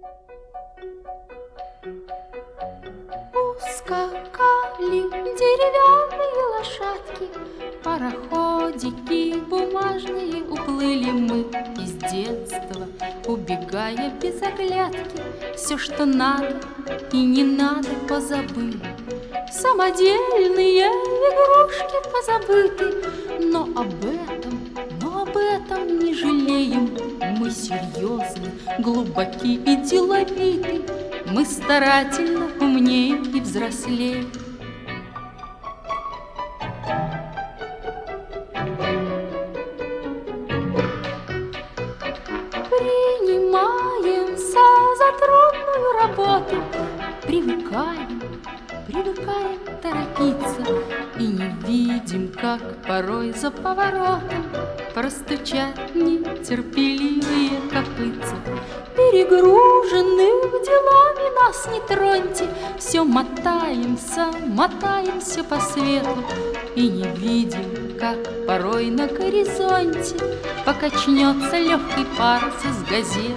Ускакали деревянные лошадки, пароходики бумажные, уплыли мы из детства, убегая без оглядки. Все, что надо и не надо, позабыли. Самодельные игрушки позабыты, но об этом не жалеем. Мы серьезны, глубоки и деловиты, мы старательно умнеем и взрослеем. Принимаемся за трудную работу, привыкаем торопиться и не видим, как порой за поворотом простучат нетерпеливые копытца. Перегруженных делами нас не троньте, все мотаемся по свету и не видим, как порой на горизонте покачнется легкий парус из газеты.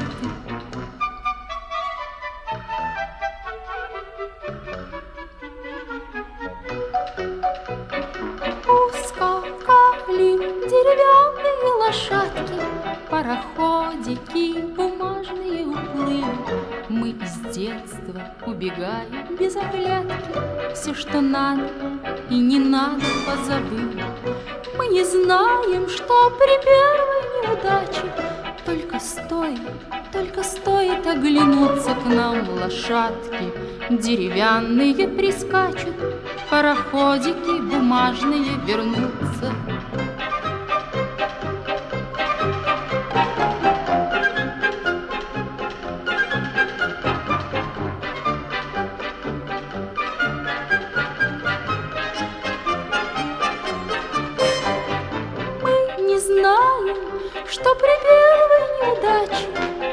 Ускакали деревянные лошадки, пароходики бумажные уплыли. Мы из детства убегаем без оглядки, все, что надо и не надо, позабыли. Мы не знаем, что при первой неудаче только стоит оглянуться к нам лошадки деревянные прискачут, пароходики бумажные вернутся. Мы не знаем, что при первой неудаче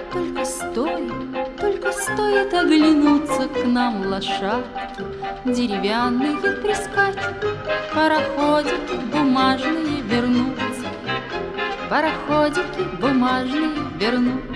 только стоит оглянуться к нам лошадки деревянные прискачут, пароходики бумажные вернутся, пароходики бумажные вернутся.